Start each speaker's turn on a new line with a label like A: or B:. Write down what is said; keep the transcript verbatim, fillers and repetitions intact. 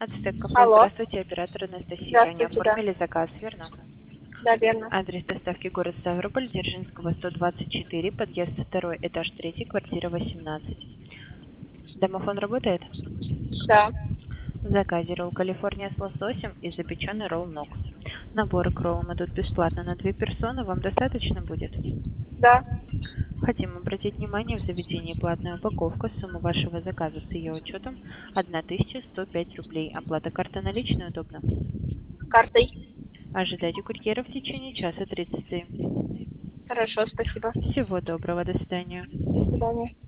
A: Ацтек Кафе.
B: Алло.
A: Здравствуйте, оператор Анастасия. Они
B: Здравствуйте, да.
A: оформили заказ, верно?
B: Да, верно.
A: Адрес доставки город Ставрополь, Дзержинского, сто двадцать четыре, подъезд второй, этаж три, квартира восемнадцать. Домофон работает?
B: Да.
A: В заказе ролл Калифорния с лососем и запеченный ролл ног. Наборы к роллам идут бесплатно на две персоны. Вам достаточно будет?
B: Да.
A: Хотим обратить внимание, в заведении платная упаковка. Сумма вашего заказа с ее учетом тысяча сто пять рублей. Оплата карта наличная удобно?
B: Картой.
A: Ожидайте курьера в течение часа тридцати.
B: Хорошо, спасибо.
A: Всего доброго, до свидания.
B: До свидания.